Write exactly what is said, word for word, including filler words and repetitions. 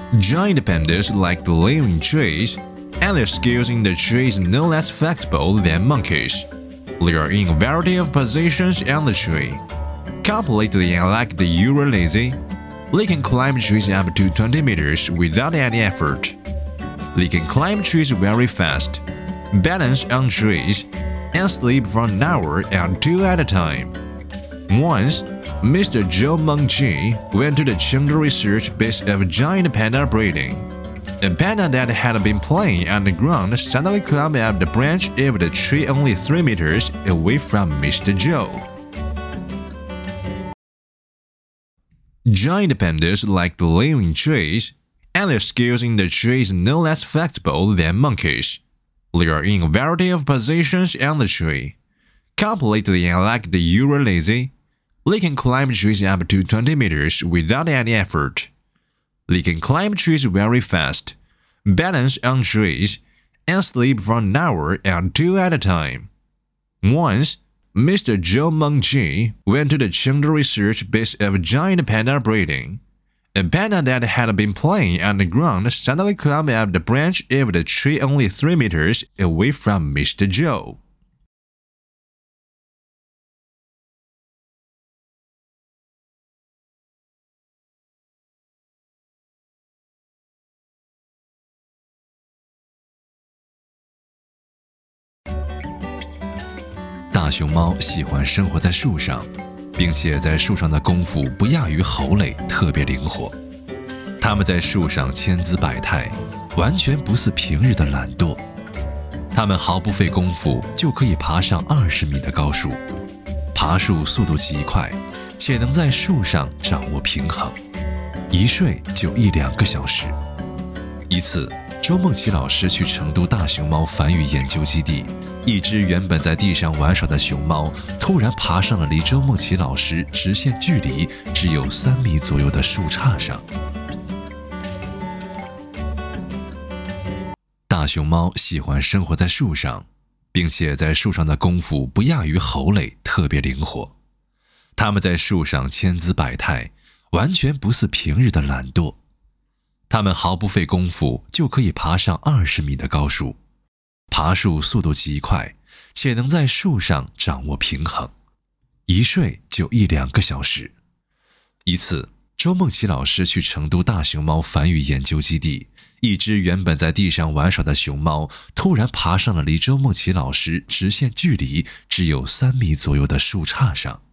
Giant pandas like the living trees, and their skills in the tree is no less flexible than monkeys. They are in a variety of positions on the tree. Completely unlike the Euralazy, they can climb trees up to twenty meters without any effort. They can climb trees very fast, balance on trees, and sleep for an hour or two at a time. Once, Mister Zhou Mengqi went to the Chengdu research base of giant panda breeding. A panda that had been playing on the ground suddenly climbed up the branch of the tree only three meters away from Mister Zhou. Giant pandas like the living trees, and their skills in the tree is no less flexible than monkeys. They are in a variety of positions on the tree. Completely unlike the Euralazy, they can climb trees up to twenty meters without any effort. They can climb trees very fast, balance on trees, and sleep for an hour or two at a time. Once, Mister Zhou Mengqi went to the Chengdu research base of giant panda breeding. A panda that had been playing on the ground suddenly climbed up the branch of the tree only three meters away from Mister Zhou. 大熊猫喜欢生活在树上，并且在树上的功夫不亚于猴类，特别灵活。它们在树上千姿百态，完全不似平日的懒惰。它们毫不费功夫就可以爬上二十米的高树，爬树速度极快，且能在树上掌握平衡，一睡就一两个小时。一次，周梦琪老师去成都大熊猫繁育研究基地，一只原本在地上玩耍的熊猫突然爬上了离周梦琪老师直线距离只有三米左右的树杈上。大熊猫喜欢生活在树上，并且在树上的功夫不亚于猴类，特别灵活。它们在树上千姿百态，完全不似平日的懒惰。它们毫不费功夫就可以爬上二十米的高树，爬树速度极快，且能在树上掌握平衡，一睡就一两个小时。一次，周梦琪老师去成都大熊猫繁育研究基地，一只原本在地上玩耍的熊猫突然爬上了离周梦琪老师直线距离只有三米左右的树杈上。